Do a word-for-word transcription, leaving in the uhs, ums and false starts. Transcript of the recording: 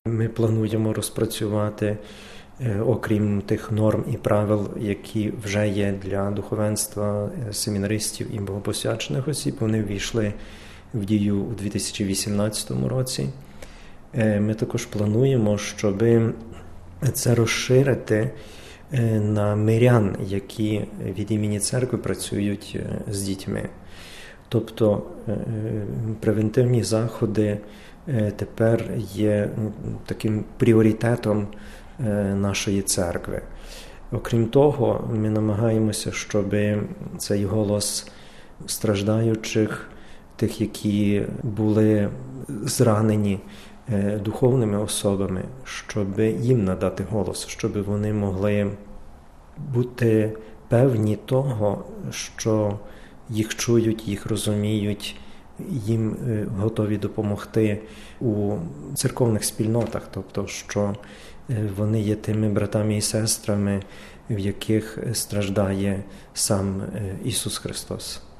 Ми плануємо розпрацювати, окрім тих норм і правил, які вже є для духовенства, семінаристів і богопосвячених осіб, вони ввійшли в дію у дві тисячі вісімнадцятому році. Ми також плануємо, щоб це розширити на мирян, які від імені церкви працюють з дітьми. Тобто превентивні заходи тепер є таким пріоритетом нашої церкви. Окрім того, ми намагаємося, щоб цей голос страждаючих, тих, які були зранені духовними особами, щоб їм надати голос, щоб вони могли бути певні того, що їх чують, їх розуміють, їм готові допомогти у церковних спільнотах, тобто, що вони є тими братами і сестрами, в яких страждає сам Ісус Христос.